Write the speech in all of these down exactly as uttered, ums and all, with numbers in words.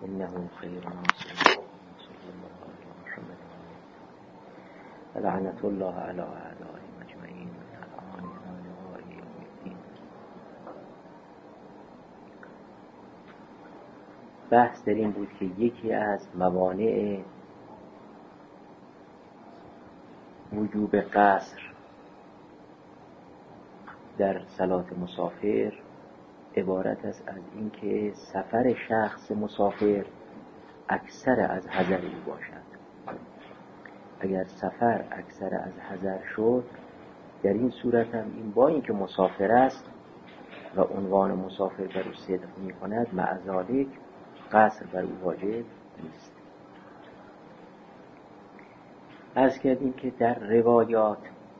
إنه خير ناصر صلى الله على محمد لعنة الله على أعدائهم أجمعين واللعان إلى لقاء يوم الدين. بحث در این بود که یکی از موانع وجوب قصر در صلات مسافر عبارت است از اینکه سفر شخص مسافر اکثر از حضر او باشد. اگر سفر اکثر از حضر شد، در این صورت هم این با اینکه مسافر است و عنوان مسافر بر او صدق می کند، مع ذالک قصر بر او واجب نیست. عرض کردیم که در روایات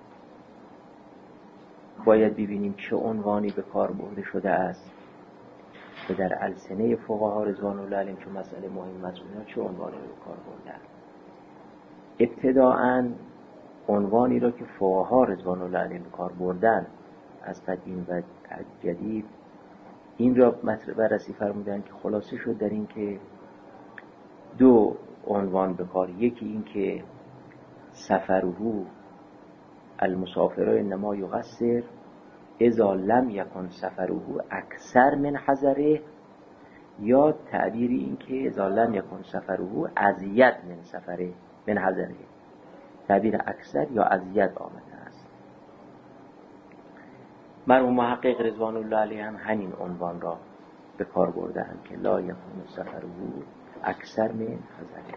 باید ببینیم چه عنوانی به کار برده شده است و در السنه فقها رضوان الله علیهم چون مسئله مهم است اونها چه عنوانی به کار بردن. ابتداءً عنوانی را که فقها رضوان الله علیهم به کار بردن از قدیم و جدید، این را مطرح بررسی فرمودن که خلاصه شد در این که دو عنوان به کار، یکی این که سفره المسافر انما یقصر اذا لم یکن سفره اکثر من حضره، یا تعبیری این که اذا لم یکن سفره ازید من سفره من حضره، تعبیر اکثر یا ازید آمده است. مرحوم محقق رضوان الله علیه هم همین عنوان را به کار بردند که لا یکن سفره اکثر من حضره.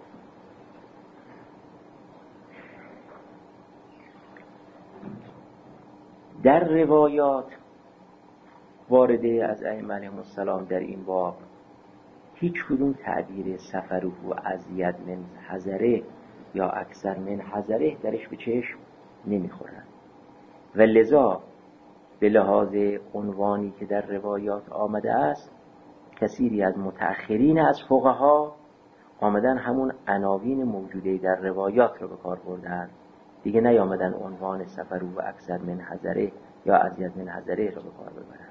در روایات وارده از ائمه علیهم السلام در این باب هیچ کدوم تعبیر سفره ازید من حضره یا اکثر من حضره درش به چشم نمیخورند و لذا به لحاظ عنوانی که در روایات آمده است، کثیری از متأخرین از فقها آمدن همون عناوین موجوده در روایات رو به کار بردن، دیگه نیامدن عنوان سفر و اکثر من حضره یا ازید من حضره رو به کار ببرن.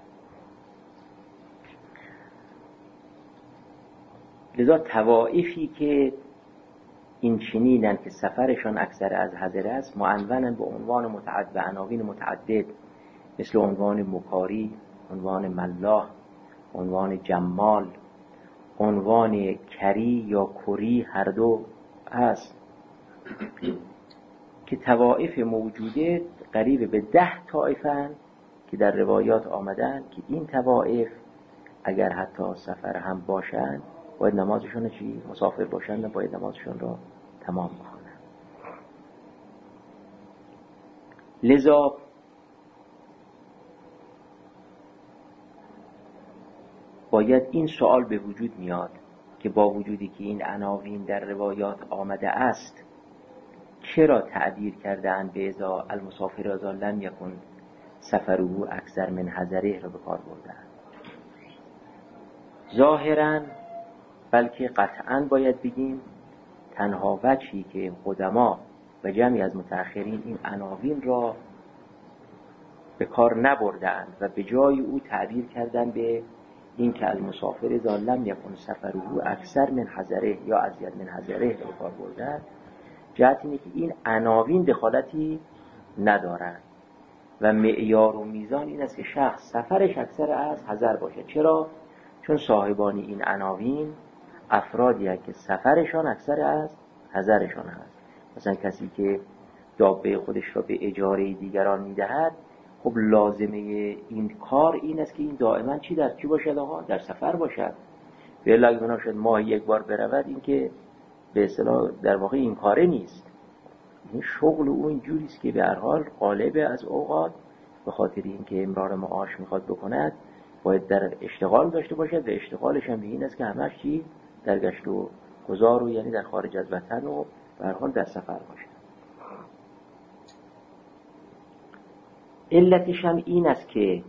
لذا طوائفی که این چنینن که سفرشان اکثر از حضره است، معنونن به عنوان متعدد، به عناوین متعدد، مثل عنوان مکاری، عنوان ملاح، عنوان جمال، عنوان کری یا کری، هر دو هست که طوائف موجوده قریب به ده طائفن که در روایات آمدن که این طوائف اگر حتی سفر هم باشن باید نمازشون چی؟ مسافر باشن باید نمازشون را تمام بخونن. لذا باید این سوال به وجود میاد که با وجودی که این عناوین در روایات آمده است، چرا تعبیر کردن به ازا المسافر ازا لم یکن سفره اکثر من حضره را به کار بردن؟ ظاهراً بلکه قطعاً باید بگیم تنها وجهی که قدما و جمعی از متأخرین این عناوین را به کار نبردن و به جای او تعبیر کردن به این که المسافر ازا لم یکن سفره اکثر من حضره یا ازید من حضره را به کار بردن، جهت اینه که این عناوین دخالتی ندارن و معیار و میزان این است که شخص سفرش اکثر از حضر باشه. چرا؟ چون صاحبانی این عناوین افرادی هست که سفرشان اکثر از حضرشان هست. مثلا کسی که دابه خودش را به اجاره دیگران میدهد، خب لازمه این کار این است که این دائما چی در چی باشد؟ آقا در سفر باشد. ولی اگه اونا شد ماهی یک بار برود، این که به اصطلاح در واقع این کاره نیست. این شغل او اینجوری است که به هر حال غالب از اوقات به خاطر اینکه امرار معاش میخواد بکند باید در اشتغال داشته باشد و اشتغالش هم به این است که همش چی در گشت و گذار و یعنی در خارج از وطن و به هر حال در سفر باشد. علتش هم این است که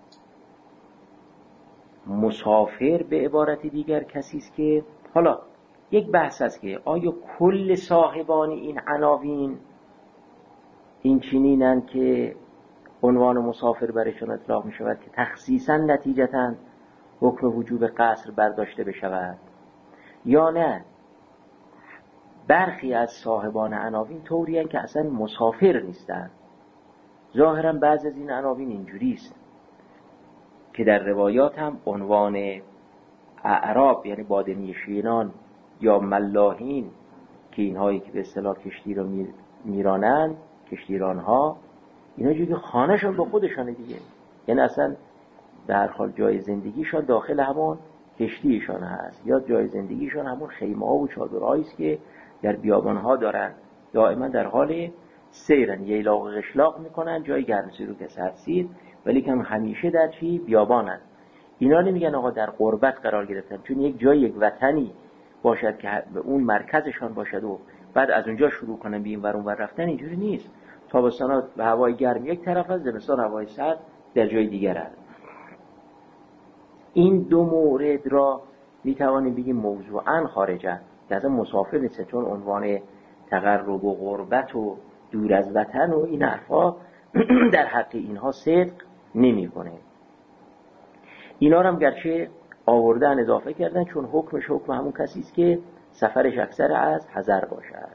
مسافر به عبارت دیگر کسی است که، حالا یک بحث است که آیا کل صاحبان این عناوین این چنینن که عنوان مسافر برشان اطلاق می شود که تخصیصا نتیجتا حکم وجوب قصر برداشته بشود، یا نه برخی از صاحبان عناوین طوری هستند که اصلا مسافر نیستن. ظاهرا بعضی از این عناوین اینجوری است که در روایات هم عنوان اعراب یعنی بادنشینان یا ملاحین که اینهایی که به اصطلاح کشتی رو میرانن، کشتیرانها، اینا جوری خانهشون با خودشانه دیگه، یعنی اصلا به هر حال جای زندگیشان داخل همون کشتیشان هست، یا جای زندگیشان همون خیمه ها و چادرهایی است که در بیابانها دارن، دائما در حال سیرن، ییلاق و قشلاق میکنن، جای گرمسیر و کسرسیر، ولی که همیشه در چی؟ بیابانن. اینا نمیگن آقا در غربت قرار گرفتن، چون یک جای یک وطنی باشد که به اون مرکزشان باشد و بعد از اونجا شروع کنن به این ور اون ور رفتن، اینجوری نیست. تابستان به هوای گرم یک طرف است، زمستان هوای سرد در جای دیگر است. این دو مورد را میتوانیم بگیم موضوعاً خارجن، که اصلا مسافر نیست، چون عنوان تقرب و غربت و دور از وطن و این حرفا در حق اینها صدق نمیکنه. اینا رو هم گرچه آوردن اضافه کردن، چون حکمش حکم همون کسی است که سفرش اکثر از حضر باشد.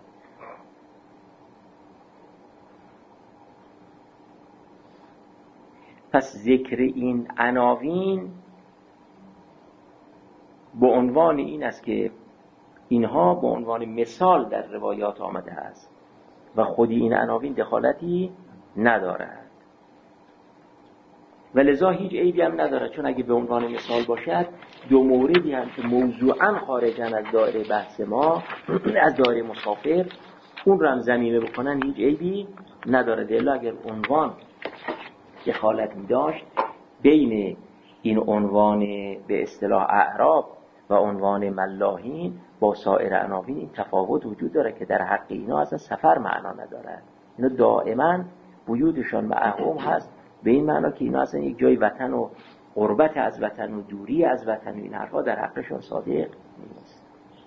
پس ذکر این عناوین به عنوان این است که اینها به عنوان مثال در روایات آمده است و خودی این عناوین دخالتی ندارد و لذا هیچ عیبی هم ندارد، چون اگه به عنوان مثال باشد دو موردی هم که موضوعاً خارجن از دایره بحث ما، از دایره مسافر، اون رو هم ضمیمه بکنن، هیچ عیبی ندارد. الا اگر عنوان دخالت می داشت بین این عنوان به اصطلاح اعراب و عنوان ملاحین با سایر عناوین این تفاوت وجود داره که در حق اینا اصلا سفر معنا ندارد. اینا دائما وجودشان معهم هست به این معنا که اینا اصلا یک جای وطن و غربت از وطن و دوری از وطن و این حرفا در حقشان صادق نیست.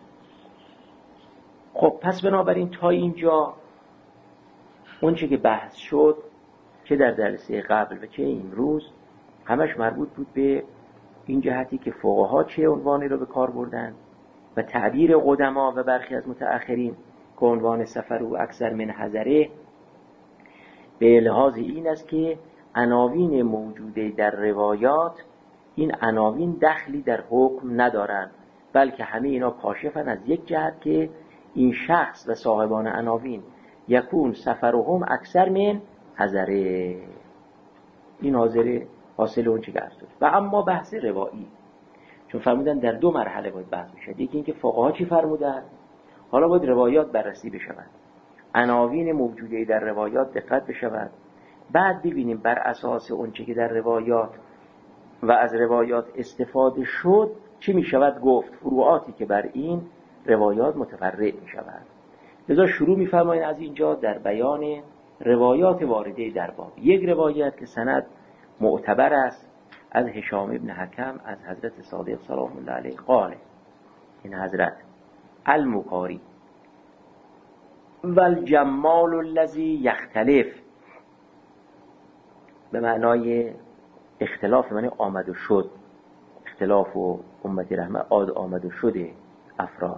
خب پس بنابراین تا اینجا اون چه که بحث شد چه در جلسه قبل و چه این روز همش مربوط بود به این جهتی که فقها چه عنوانی رو به کار بردن و تعبیر قدما و برخی از متأخرین که عنوان سفر و اکثر من حضره به لحاظ این است که عناوین موجوده در روایات این عناوین دخلی در حکم ندارند، بلکه همه اینا کاشفن از یک جهت که این شخص و صاحبان عناوین یکون سفرهم اکثر من حضره، این حاضره حاصل اون چی گفت. و اما بحث روایی، چون فرمودن در دو مرحله باید بحث بشه، یکی اینکه فقها چی فرمودن، حالا باید روایات بررسی بشود، عناوین موجوده در روایات دقت بشود، بعد ببینیم بر اساس اون چی که در روایات و از روایات استفاده شد چی می شود گفت، فروعاتی که بر این روایات متفرع می شود. لذا شروع می فرمایید از اینجا در بیان روایات وارده در باب. یک روایت که سند معتبر است از هشام ابن حکم از حضرت صادق سلام الله علیه قال، این حضرت المکاری والجمال الذی یختلف، به معنای اختلاف معنی آمد و شد، اختلاف و امت رحمه آد آمد و شده افراد،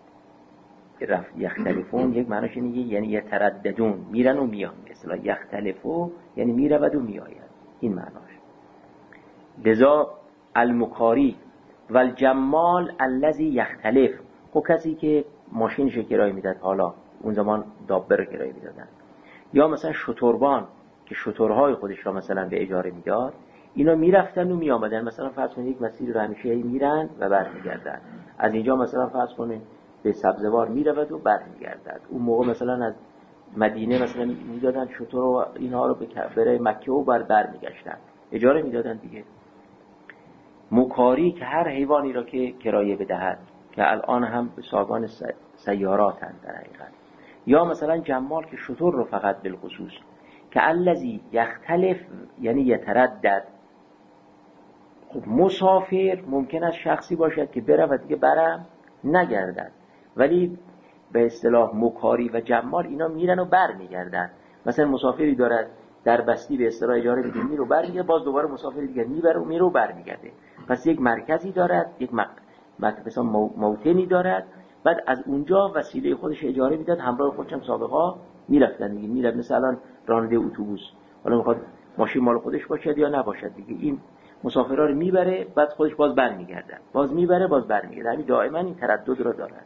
یختلفون یک معناش اینه یعنی یترددون، میرن و میان، اصطلاح یختلفو یعنی میرود و میآید، این معناش. لذا المکاری والجمال الذی یختلف، خب کسی که ماشینش کرایه میداد، حالا اون زمان دابر کرایه میدادن، یا مثلا شتربان که شترهای خودش را مثلا به اجاره میداد، اینا میرفتن و میآمدن، مثلا فرض کنید یک مسیر رو همیشه میرن و برمیگردن، از اینجا مثلا فرض کنید به سبزوار میرود و برمیگردد. اون موقع مثلا از مدینه مثلا میدادن شتر و اینها رو به مکه و بر برمیگشتن، اجاره میدادن دیگه. مکاری که هر حیوانی را که کرایه بدهد، که الان هم به ساگان سیارات هست در حقیقت. یا مثلا جمال که شتر رو فقط بالخصوص، که الذی یختلف یعنی یتردد. خب مسافر ممکن است شخصی باشد که بره و دیگه برم نگردد، ولی به اصطلاح مکاری و جمال اینا میرن و بر میگردن. مثلا مسافری دارد در بستی به اصطلاح اجاره میده، میره و برمیگرده، باز دوباره مسافری دیگه میبره و میره و برمیگرده. پس یک مرکزی دارد، یک مق... مثلا موطنی دارد، بعد از اونجا وسیله خودش اجاره میداد، همراه خودش هم سابقا میرفتن دیگه. میرفت مثلا راننده اتوبوس، حالا میخواد ماشین مال خودش باشد یا نباشد دیگه، این مسافرها رو میبره بعد خودش باز برمیگرده، باز میبره باز برمیگرده، همین دائما این تردد رو دارد.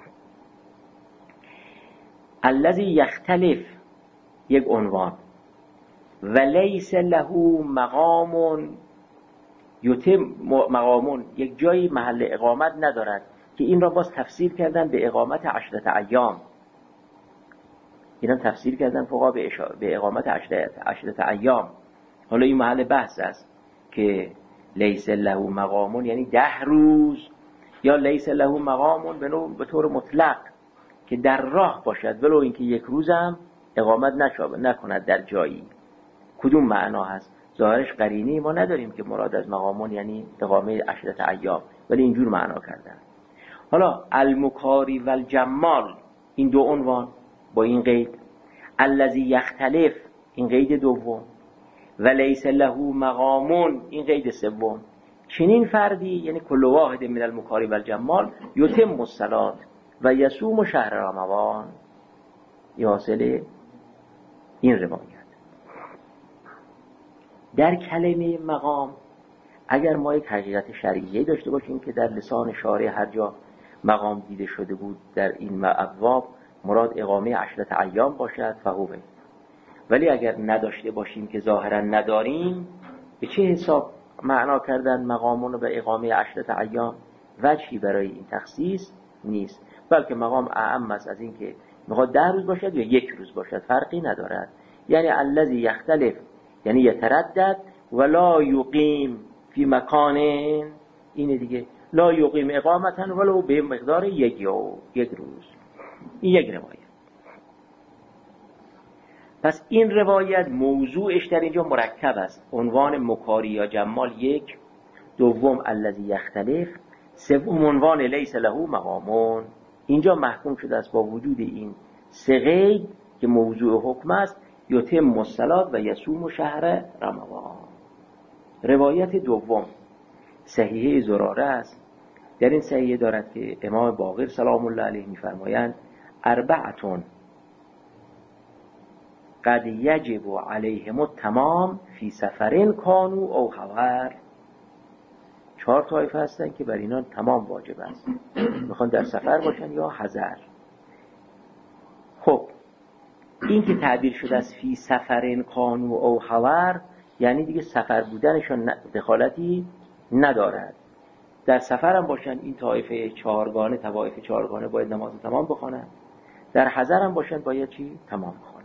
الذی یختلف یک عنوان و لیس له مقام یتم مقامون، یک جایی محل اقامت ندارد که این را باز تفسیر کردن به اقامت عشرت ایام. اینا تفسیر کردن فقها به, به اقامت عشرت ایام. حالا این محل بحث است که لیس له مقامون یعنی ده روز، یا لیس له مقامون به نوع به طور مطلق که در راه باشد ولو اینکه یک روزم اقامت نشابه نکند در جایی. کدوم معنا هست؟ ظاهرش قرینی ما نداریم که مراد از مقامون یعنی اقامه عشرت ایام، ولی اینجور معنا کردن. حالا المکاری و الجمال، این دو عنوان با این قید، الذی یختلف این قید دوم، و لیس له مقامون این قید سوم. چنین فردی یعنی کل واحد من المکاری و الجمال یتم الصلاة و یصوم شهر رمضان. این حاصل این روایت. در کلمه مقام اگر ما یک حقیقت شرعیه داشته باشیم که در لسان شارع هر جا مقام دیده شده بود در این ابواب مراد اقامه عشرت ایام باشد فهوه، ولی اگر نداشته باشیم که ظاهرا نداریم، به چه حساب معنا کردن مقامون به اقامه عشرت ایام؟ وجهی برای این تخصیص نیست، بلکه مقام اعم است از این که میخواد ده روز باشد یا یک روز باشد، فرقی ندارد. یعنی الذی یختلف یعنی یتردد ولا یقیم فی مکان، اینه دیگه، لا یقیم اقامتا ولو به مقدار یک یا یک روز. این یک روایت. پس این روایت موضوعش در اینجا مرکب است. عنوان مکاری یا جمال یک، دوم الذی یختلف، سوم عنوان لیس له مقامون. اینجا محکوم شده است با وجود این سه قید که موضوع حکم است، یتم الصلاة و یصوم شهر رمضان. روایت دوم صحیحه زراره است. در این صحیحه دارد که امام باقر سلام الله علیه می‌فرمایند اربعتون قد یجب علیهم التمام فی سفرین کانوا او حضر. چهار طایفه هستن که بر اینا تمام واجب است، میخوان در سفر باشن یا حضر. خب این که تعبیر شده از فی سفرین کانوا او حضر یعنی دیگه سفر بودنشون دخالتی ندارد. در سفر هم باشن این طایفه چهارگانه طوایف چهارگانه باید نماز تمام بخونن، در حضر هم باشن باید چی؟ تمام بخونن.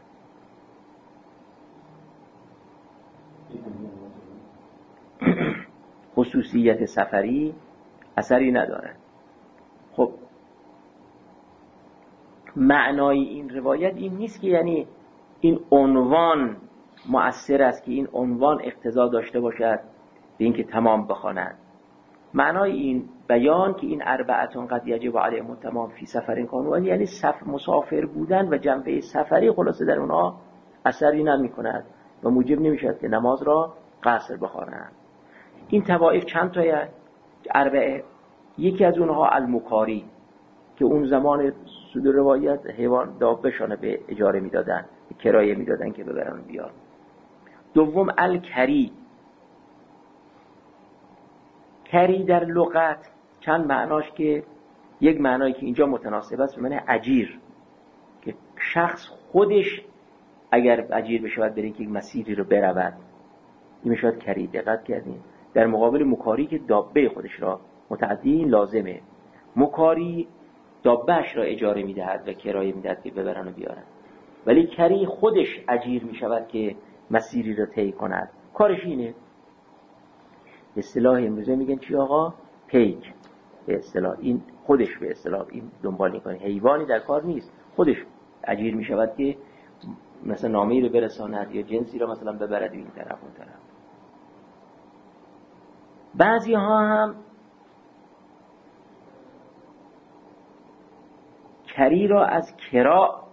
خصوصیت سفری اثری نداره. خب معنای این روایت این نیست که یعنی این عنوان مؤثر است که این عنوان اقتضا داشته باشد به این که تمام بخوانند. معنای این بیان که این اربعتون قد یجب علیهم التمام فی سفرین کانوا یعنی سفر مسافر بودن و جنبه سفری خلاصه در اونها اثری نمی کند و موجب نمی شود که نماز را قصر بخوانند. این طوائف چند تایی؟ اربعه. یکی از اونها المکاری که اون زمان صدور روایت حیوان دابهشانه به اجاره میدادن، به کرایه میدادن که ببرن بیان. دوم الکری. کری در لغت چند معناش که یک معنایی که اینجا متناسب است به معنی اجیر، که شخص خودش اگر اجیر بشود برای که یک مسیری رو برود، این میشود کری. دقت کردین؟ در مقابل مکاری که دابه خودش را متعدی لازمه، مکاری دابهش را اجاره میدهد و کرایه میدهد که ببرن و بیارن، ولی کری خودش اجیر میشود که مسیری را طی کند. کارش اینه. به اصطلاح امروزه میگن چی آقا؟ پیک. به اصطلاح این خودش به اصطلاح این دنبال میکنه، حیوانی در کار نیست، خودش اجیر میشود که مثلا نامه‌ای رو برساند یا جنسی را مثلا ببرد این طرف اون طرف. بعضی ها هم کری را از کرا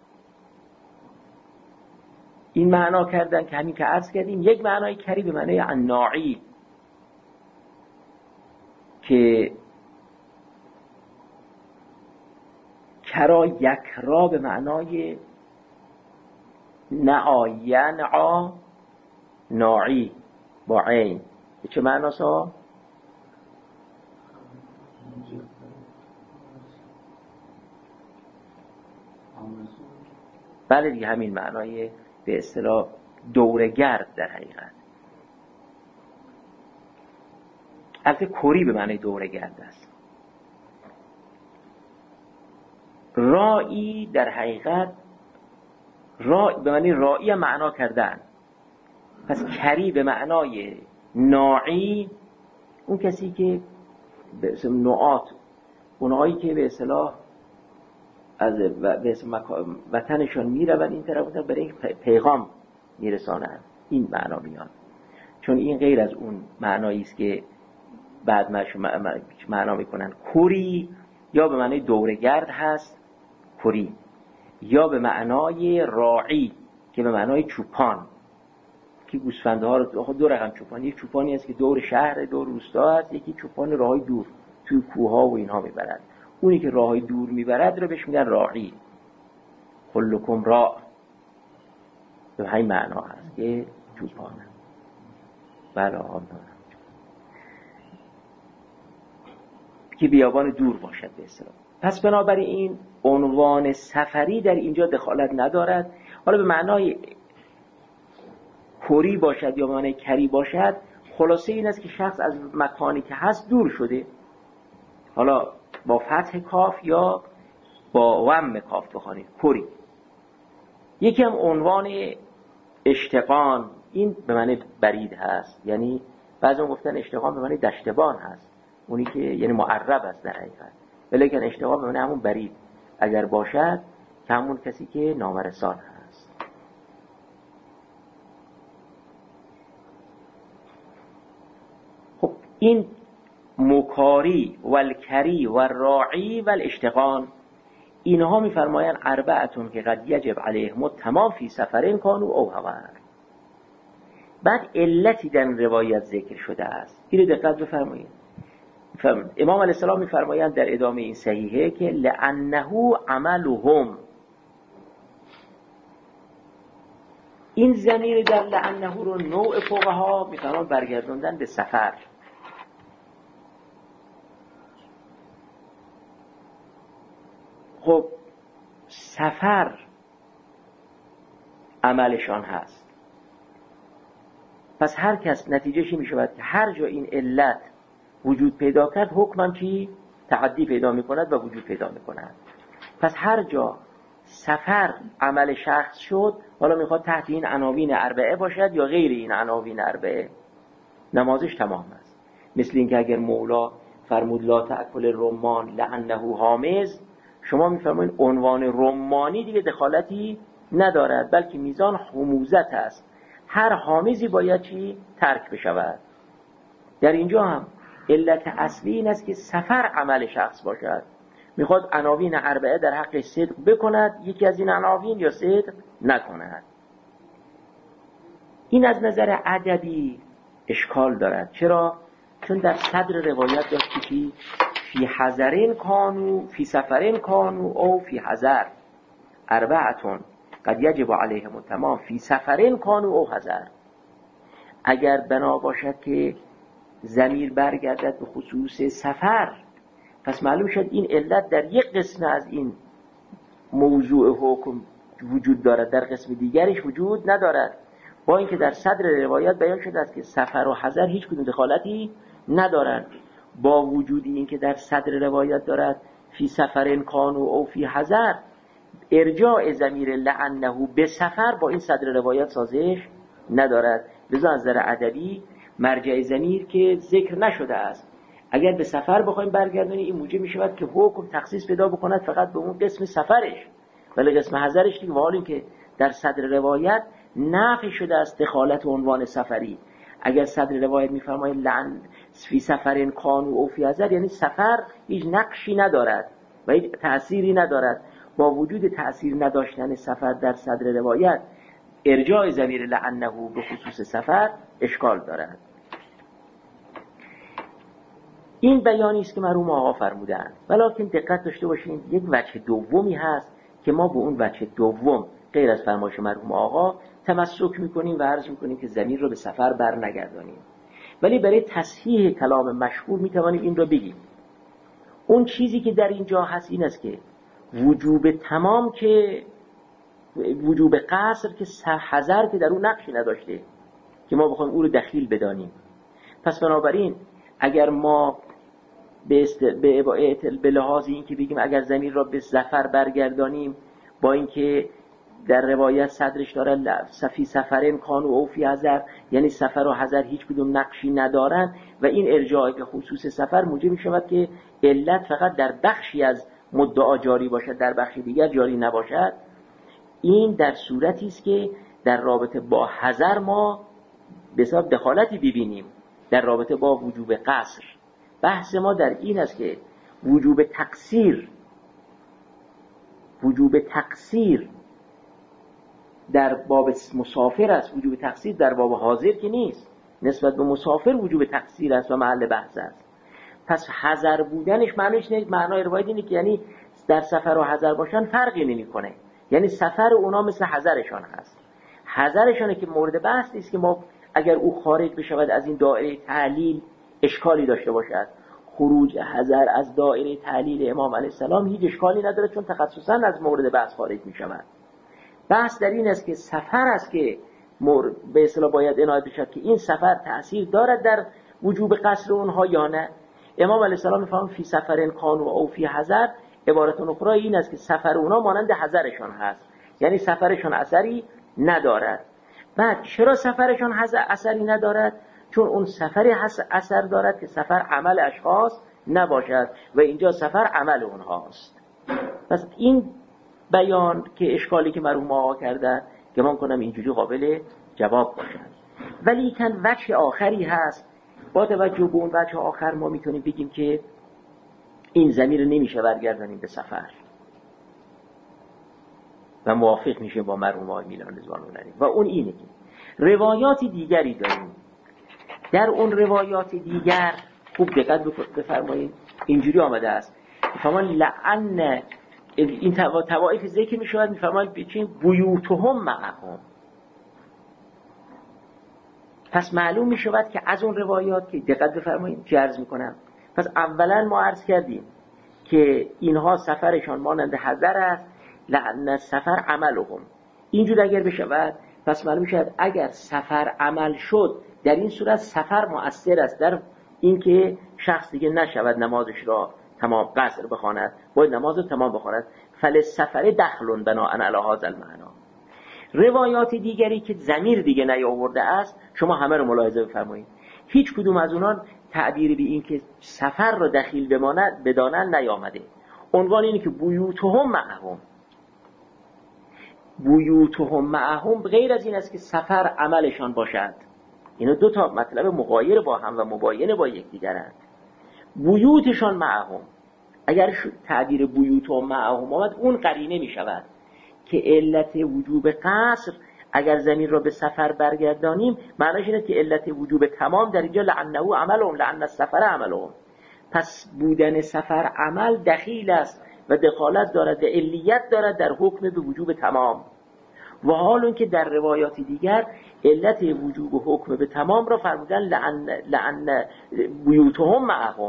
این معنا کردن که همین که عرض کردیم. یک معنای کری به معنای عناعی که کرا یکرا به معنای نعا ینعا ناعی با عین. چه معناست ها؟ بله دیگه همین معنای به اصطلاح دورگرد در حقیقت. البته کری به معنای دورگرد است. رائی در حقیقت رائی به معنی رائی هم معنا کردن. پس کری به معنای ناعی، اون کسی که به اسم نوعات، اونهایی که به اصطلاح از به اسم وطنشان میروند این طرف بودن برای پیغام میرسانند، این معنا میاد. چون این غیر از اون معنایی است که بعد معنا میکنن. کری یا به معنای دورگرد هست کری، یا به معنای راعی که به معنای چوپان، که گوسفندها رو دو رقم چوپان، یک چوپانی هست که دور شهر دور روستا هست، یکی چوپان راههای دور توی کوهها و اینها میبرد. اونی که راههای دور میبرد رو بهش میگن راعی. کلکم را به همین معنا هست که چوپانه. بله آن که بیابان دور باشد به اصطلاح. پس بنابراین عنوان سفری در اینجا دخالت ندارد. حالا به معنای کری باشد یا به معنای کری باشد، خلاصه این است که شخص از مکانی که هست دور شده، حالا با فتح کاف یا با وم کاف بخوانید کری. یکی هم عنوان اشتقان، این به معنی برید هست، یعنی بعضی گفتن اشتقان به معنی دشتبان هست، اونی که یعنی معرب است در حقیقت، ولیکن اشتقان به معنی همون برید اگر باشد که همون کسی که نامرسان هست. خب این مکاری و الکری و الراعی و الاشتقان، اینها میفرمایند اربعتون که قد یجب علیهم التمام فی سفرین کانوا او حضر. بعد علتی در روایت ذکر شده است، اینو دقت بفرمایید. امام علیه السلام میفرمایند در ادامه این صحیحه که لانه عملهم، این ضمیر در لانه رو نوع فقها میفرمایند برگردوندن به سفر. خب سفر عملشان هست، پس هر کس نتیجهشی می شود که هر جا این علت وجود پیدا کرد حکمم چی؟ تعدی پیدا می کند و وجود پیدا می کند. پس هر جا سفر عمل شخص شد، حالا می خواد تحت این عناوین اربعه باشد یا غیر این عناوین اربعه، نمازش تمام است. مثل این که اگر مولا فرمود لا تأکل رمان لانه حامض، شما میفرمایید عنوان رمانی دیگه دخالتی ندارد، بلکه میزان حموزت است. هر حامضی باید چی؟ ترک بشود. در اینجا هم علت اصلی این است که سفر عمل شخص باشد. میخواد عناوین اربعه در حق صدق بکند، یکی از این عناوین یا صدق نکند. این از نظر ادبی اشکال دارد. چرا؟ چون در صدر روایت داشتی که فی حضرین کانو فی سفرین کانو او فی حضر اربعتون قد یجب علیهم التمام فی سفرین کانو او حضر. اگر بنا باشد که ضمیر برگردد به خصوص سفر، پس معلوم شد این علت در یک قسم از این موضوع حکم وجود دارد، در قسم دیگرش وجود ندارد، با اینکه در صدر روایت بیان شده است که سفر و حضر هیچ کدوم دخالتی ندارند. با وجود این که در صدر روایت دارد فی سفرین کانو او فی حضر، ارجاع ضمیر لعنه به سفر با این صدر روایت سازش ندارد. لذا از نظر ادبی مرجع ضمیر که ذکر نشده است، اگر به سفر بخوایم برگردونیم این موجب می شود که حکم تخصیص پیدا بکند فقط به اون قسم سفرش، ولی قسم حضرش دیگه حالی که در صدر روایت نفی شده است دخالت عنوان سفری. اگر صدر روایت میفرماید لعن فی سفرین کانو او فی حضر، یعنی سفر هیچ نقشی ندارد و هیچ تأثیری ندارد. با وجود تأثیر نداشتن سفر در صدر روایت، ارجاع ضمیر لعنه به خصوص سفر اشکال دارد. این بیانی است که مرحوم آقا فرمودند. ولکن دقت داشته باشید یک وجه دومی هست که ما به اون وجه دوم غیر از فرمایش مرحوم آقا تمسک میکنیم و عرض میکنیم که ضمیر رو به سفر بر نگردانیم. ولی برای تصحیح کلام مشهور میتوانیم این رو بگیم. اون چیزی که در اینجا هست این است که وجوب تمام که وجوب قصر که حذر که در اون نقشی نداشته که ما بخوایم او رو دخیل بدانیم. پس بنابراین اگر ما به, است... به... به لحاظ این که بگیم اگر ضمیر را به ظفر برگردانیم، با اینکه در روایت صدرش داره صفی سفرین کانو او فی حذر، یعنی سفر و حذر هیچ کدوم نقشی ندارن و این ارجاعی به خصوص سفر موجب می شود که علت فقط در بخشی از مدعا جاری باشد، در بخشی دیگر جاری نباشد. این در صورتی است که در رابطه با حذر ما به حساب دخالتی ببینیم در رابطه با وجوب قصر. بحث ما در این است که وجوب تقصیر وجوب تقصیر در باب مسافر است، وجوب تقصیر در باب حاضر که نیست. نسبت به مسافر وجوب تقصیر است و محل بحث است. پس حذر بودنش معنیش نیست، معنای روایت اینه که یعنی در سفر و حذر باشن فرقی نمیکنه، یعنی سفر اونا مثل حذرشان هست. حذرشانه که مورد بحث نیست که ما اگر او خارج بشود از این دایره تعلیل اشکالی داشته باشد. خروج حذر از دایره تعلیل امام علیه السلام هیچ اشکالی نداره، چون تخصصاً از مورد بحث خارج میشود. بحث در این است که سفر است که به اصطلاح باید عنایت بشود که این سفر تأثیر دارد در وجوب قصر اونها یا نه. امام علیه السلام میفهمن فی سفرین کانو او فی حذر، عبارت اخرى این است که سفر اونها مانند حذرشان هست، یعنی سفرشان اثری ندارد. بعد چرا سفرشان اثری ندارد؟ چون اون سفری اثر دارد که سفر عمل اشخاص نباشد و اینجا سفر عمل اونهاست. پس این بیان که اشکالی که مرحوم آقا کردن گمان کنم اینجوری قابل جواب باشد. ولی کن وجه آخری هست. با توجه به اون وجه آخر ما میتونیم بگیم که این ضمیر نمیشه برگردانیم به سفر و موافق میشه با مرحوم آقای میلان رضوان الله علیه. و اون اینه که روایات دیگری داریم. در اون روایات دیگر خوب دقت بفرمایید اینجوری آمده است میفهمان لعن این توائف ذکر میشود، میفهمان بچین بیوتهم معهم. پس معلوم میشود که از اون روایات که دقت بفرمایید چه عرض میکنم. پس اولا ما عرض کردیم که اینها سفرشان مانند حذر است، لعن سفر عملهم. اینجور اگر بشود پس معلوم شد اگر سفر عمل شد در این صورت سفر مؤثر است در اینکه شخص دیگه نشود نمازش را تمام قصر بخواند، باید نماز رو تمام بخواند. فلسفر دخلون بناء علی هذا المعنی. روایات دیگری که ضمیر دیگه نیاورده است شما همه رو ملاحظه بفرمایید، هیچ کدوم از اونان تعبیری به این که سفر را دخیل بماند بدانند نیامده. عنوان اینه که بیوتهم معهم. بیوتهم معهم غیر از این است که سفر عملشان باشد. اینا دو تا مطلب مغایر با هم و مباین با یکدیگرند. بیوتشان معهم، اگر تعبیر بیوتهم معهم آمد اون قرینه می شود که علت وجوب قصر اگر ضمیر را به سفر برگردانیم معنیش اینه که علت وجوب تمام در اینجا لعنه عملهم، لعن السفر عملهم. پس بودن سفر عمل دخیل است و دخالت دارد و علیت دارد در حکم به وجوب تمام. و حال اون که در روایات دیگر علت وجوب و حکم به تمام را فرمودن لعن لعن بیوتهم معهم.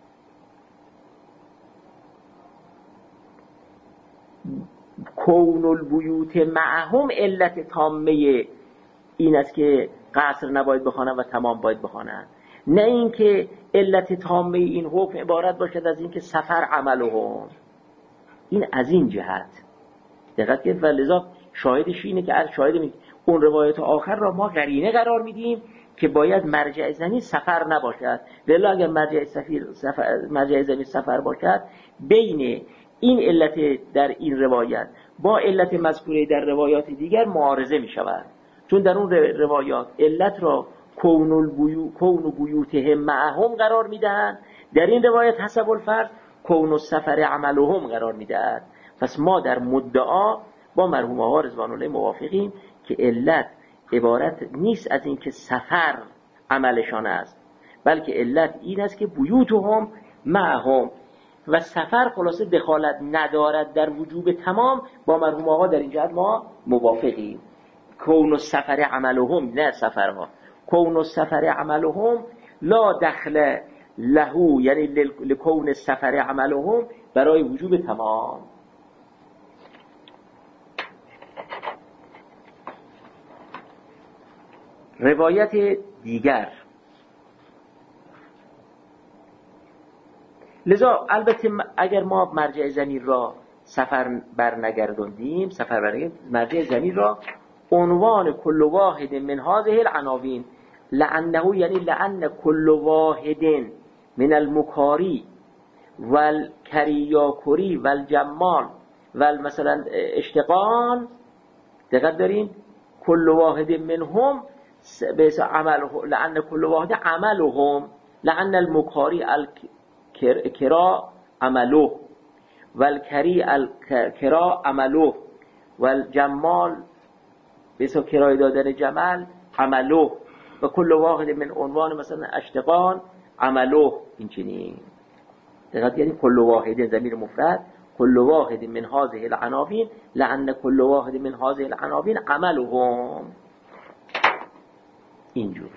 کون البیوت معهم علت تامه این است که قصر نباید بخوانند و تمام باید بخوانند، نه اینکه علت تامه این حکم عبارت باشد از اینکه سفر عملهم. این از این جهت دقت کنید و لذا شاهدش اینه که از شاهد می... اون روایت آخر را ما قرینه قرار میدیم که باید مرجع زمین سفر نباشد. ولی اگر مرجع سفیر سفر مرجع زمین سفر باشد بین این علت در این روایت با علت مذکوره در روایات دیگر معارضه می شود، چون در اون روایات علت را کون البیو کون بیوتهم معهم قرار میدهند، در این روایت حسب الفرض کون السفر عملهم قرار میدهند. پس ما در مدعا با مرحوم آقا رضوان الله موافقیم که علت عبارت نیست از این که سفر عملشان است، بلکه علت این است که بیوتهم معهم و سفر خلاصه دخالت ندارد در وجوب تمام. با مرحوم آقا در این جهت ما موافقیم. کون السفر عملهم، نه سفرها، کون السفر عملهم لا دخل له، یعنی لکون السفر عملهم برای وجوب تمام. روایت دیگر، لذا البته اگر ما مرجع ضمیر را سفر برنگرداندیم، سفر برنگرداندیم مرجع ضمیر را عنوان کل واحد من هذه العناوین لانه، یعنی لان کل واحد من المکاری والکریاکری والجمال والمثلا اشتقان، دقت دارین، کل واحد منهم بیس عمله، لان کل واحد عملهم، لان المکاری الکرا عمله والکری الکرا عمله والجمال بیس کرای دادن جمل عمله و کل واحد من عنوان مثلا اشتقان عمله. این چنین دقت، یعنی کل واحد ضمیر مفرد، کل واحد من هذه العناوین لان کل واحد من هذه العناوین عملهم. اینجور.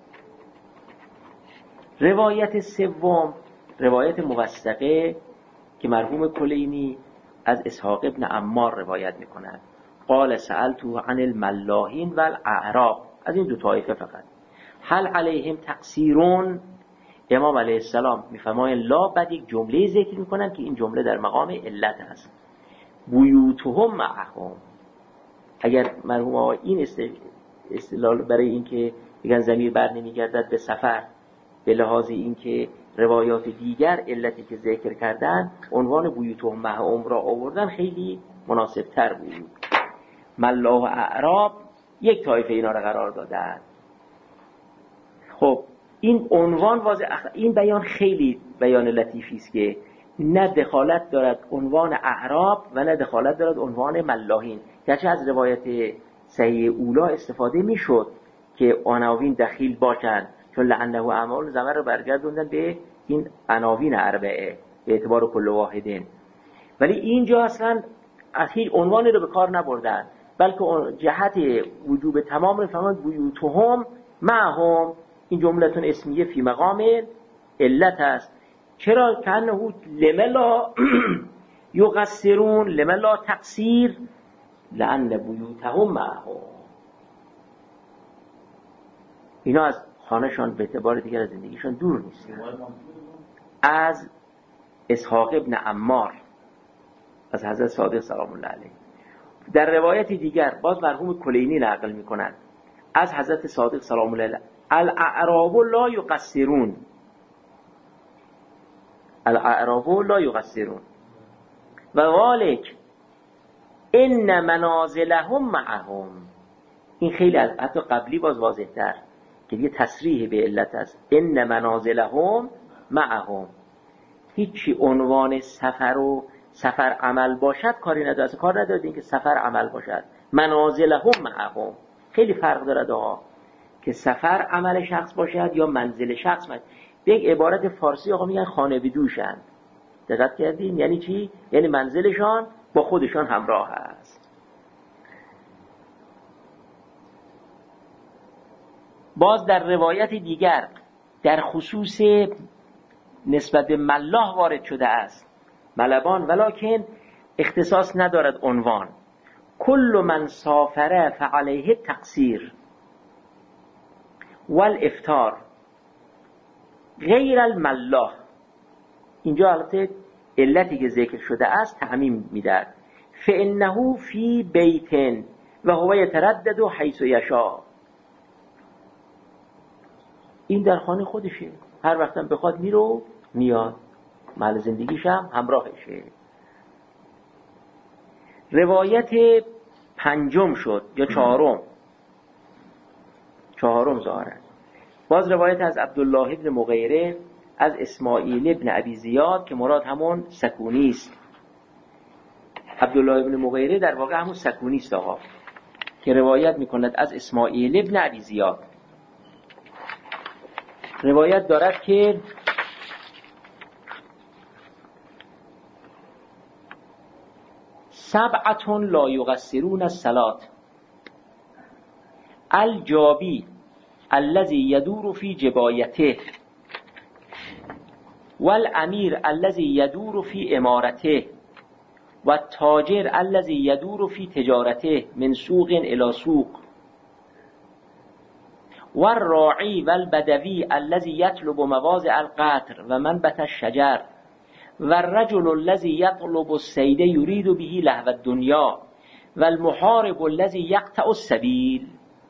روایت سوم، روایت موثقه که مرحوم کلینی از اسحاق ابن عمار روایت میکند. قال سألت عن الملاحین والاعراب، از این دو طایفه فقط، هل علیهم تقصیرون؟ امام علیه السلام میفرمایند لا، بعد یک جمله ذکر میکنن که این جمله در مقام علت است. بیوتهم معهم، اگر مرحوم آقا این استدلال برای این که میگن ضمیر بر نمیگردد به سفر به لحاظ این که روایات دیگر علتی که ذکر کردن عنوان بیوتهم معهم را آوردن خیلی مناسب تر بود. ملاح و اعراب یک طایفه اینا را قرار دادن. خب این عنوان واضح، این بیان خیلی بیان لطیفی است که نه دخالت دارد عنوان اعراب و نه دخالت دارد عنوان ملاحین. گرچه از روایت صحیح اولا استفاده میشد که عناوین دخیل باشند، چون لعنه و اعمال ضمیر رو برگردوندن به این عناوین اربعه به اعتبار کل واحدین، ولی اینجا اصلا هیچ عنوانی رو به کار نبردن، بلکه جهت وجوب تمام رو فهمند بیوتهم معهم. این جملتون اسمیه فی مقام علت است. چرا؟ کانه لملا یقصرون، لملا تقصیر، لان بیوتهم معهم. اینا از خانهشان به اعتبار دیگر از زندگیشان دور نیست. از اسحاق ابن عمار از حضرت صادق سلام الله علیه. در روایت دیگر باز مرحوم کلینی نقل میکنند از حضرت صادق سلام الله علیه، الاعراب لا یقصرون، الاعراب لا یقصرون و ذالک ان منازلهم معهم. این خیلی از حتی قبلی باز واضح تر که دیگه تصریح به علت است. ان منازلهم معهم، هیچی عنوان سفر و سفر عمل باشد کاری نداره، کار نداره این که سفر عمل باشد. منازلهم معهم خیلی فرق داره ها، که سفر عمل شخص باشد یا منزل شخص باشد. به یک عبارت فارسی آقا میگن خانه بدوشند. دقت کردین؟ یعنی چی؟ یعنی منزلشان با خودشان همراه است. باز در روایت دیگر در خصوص نسبت به ملاح وارد شده است، ملبان، ولکن اختصاص ندارد عنوان. کل من سافره فعلیه تقصیر والافطار غیر الملاح. اینجا البته علتی که ذکر شده است تعمیم میدهد. فانه فی بیت و هو یتردد حیث یشاء. این در خانه خودشه، هر وقتم بخواد میرو میاد، محل زندگیش هم همراهشه. روایت پنجم شد یا چهارم، چهارم ظاهرا باز روایت از عبدالله ابن مغیره از اسماعیل ابن ابی زیاد که مراد همون سکونی است. عبدالله ابن مغیره در واقع همون سکونی است آقا، که روایت میکند از اسماعیل ابن ابی زیاد. روایت دارد که سبعة لا یقصرون الصلاة الجابی الذی یدور فی جبایته والامیر الذی یدور فی امارته والتاجر الذی یدور فی تجارته من سوق الی سوق والراعی والبدوی الذی یطلب مواضع القطر و منبت الشجر والرجل الذی یطلب الصید یرید به لهو الدنیا والمحارب الذی یقطع السبیل.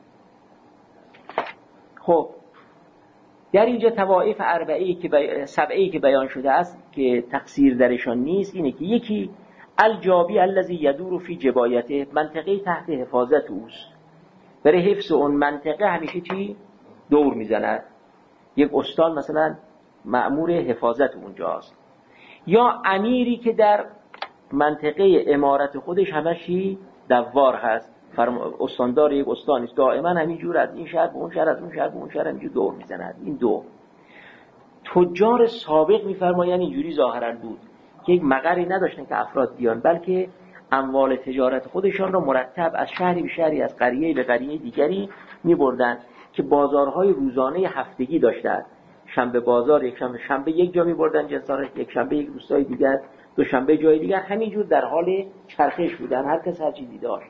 خب در اینجا طوائف اربعه‌ای که بی... سبعه‌ای که بیان شده است که تقصیر درشان نیست اینه که یکی الجابی الذی یدور فی جبایته، منطقه تحت حفاظت اوست، برای حفظ اون منطقه همیشه چی دور میزند. یک استان مثلا مأمور حفاظت اونجاست، یا امیری که در منطقه امارت خودش همشی دوار هست، استاندار یک استان است، دائما همینجور از این شهر به اون شهر، از اون شهر به اون شهر همینجور دور میزند. این دو تجار سابق میفرمایند اینجوری ظاهرا بود که یک مقری نداشتن که افراد بیان، بلکه اموال تجارت خودشان را مرتب از شهری به شهری، از قریه به قریه دیگری میبردن که بازارهای روزانه هفتگی داشتند. شنبه بازار، یک شنبه شنبه یک جا میبردن جنسا، یک شنبه یک روستای دیگر، دو شنبه جای دیگر، همینجور در حال چرخش بودن، هر کس هر چیزی داشت.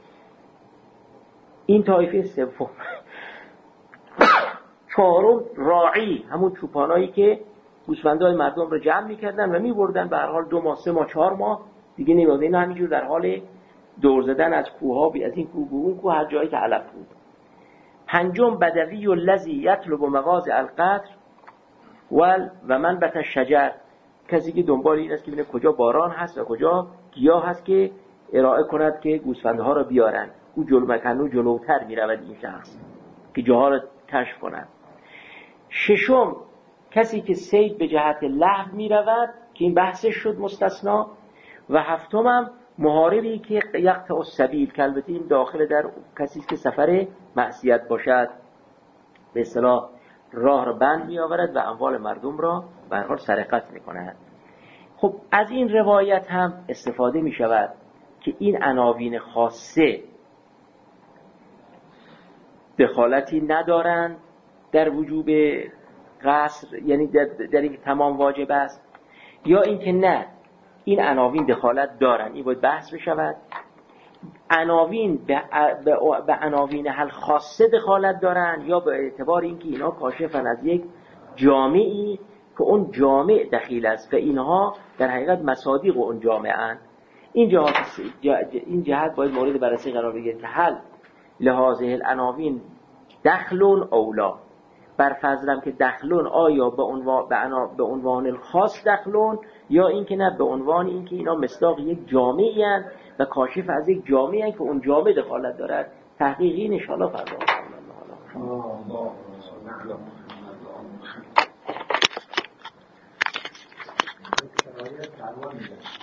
این طایفه سوم. چهارم راعی، همون چوپانایی که گوسفندای مردم رو جمع میکردن و میبردن به هر حال دو ماه، سه ماه، چهار ماه دیگه نمیادن، اینا همینجور در حال دور زدن از کوها، از این کوه به اون کوه، هر جایی که علف بود. پنجم بدوی الذی یطلب مواضع القطر و و منبت الشجر، کسی که دنبال این است که ببینه کجا باران هست و کجا گیاه هست که ارائه کند که گوسفندها را بیارن. او جلو مکنو جلوتر میرود این شخص که جاها را کشف کند. ششم کسی که صید به جهت لهو میرود که این بحثش شد مستثنا. و هفتم هم محاربی که یقطع السبیل، که البته این داخل در کسی که سفر معصیت باشد، به اصطلاح راه را بند می آورد و اموال مردم را به هر حال سرقت می کند. خب از این روایت هم استفاده می شود که این عناوین خاصه دخالتی ندارند در وجوب قصر، یعنی در, در این تمام واجب است، یا اینکه نه این عناوین دخالت دارن. این باید بحث بشود. عناوین به, به, به عناوین حل خاصه دخالت دارن یا به اعتبار اینکه اینا کاشفن از یک جامعی که اون جامع دخیل است و اینها در حقیقت مصادیق اون جامعن. این جهت این جهت باید مورد بررسی قرار بگیرد که هل لهذه العناوین دخلون اولا، بر فرضم که دخلون آیا به عنوان به عنوان الخاص دخلون، یا اینکه نه به عنوان اینکه اینا مصداق یک جامعی هستند و کاشف از یک جامعی هستند که اون جامعه دخالت دارد. تحقیقی ان شاء الله فردا الله